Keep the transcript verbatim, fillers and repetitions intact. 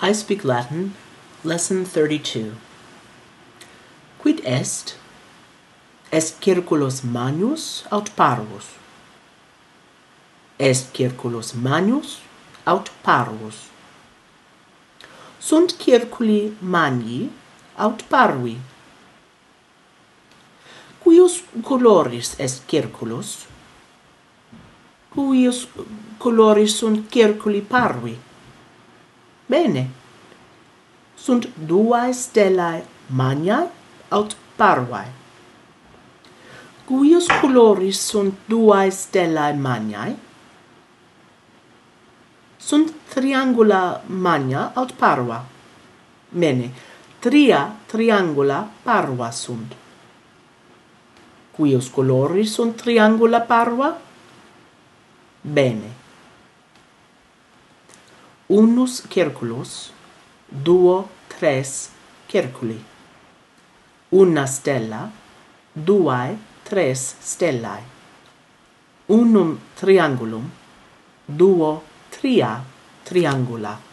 I Speak Latin, Lesson thirty-two. Quid est? Est circulos magnus aut parvus? Est circulos magnus aut parvus? Sunt circuli magni aut parvi? Cuius coloris est circulus? Cuius coloris sunt circuli parvi? Bene. Sunt duae stellae magnae aut parvae? Cuius coloris sunt duae stellae magnae? Sunt triangula magna aut parva? Bene. Tria triangula parva sunt. Cuius coloris sunt triangula parva? Bene. Unus circulus, duo, tres circuli. Una stella, duae, tres stellae. Unum triangulum, duo, tria triangula.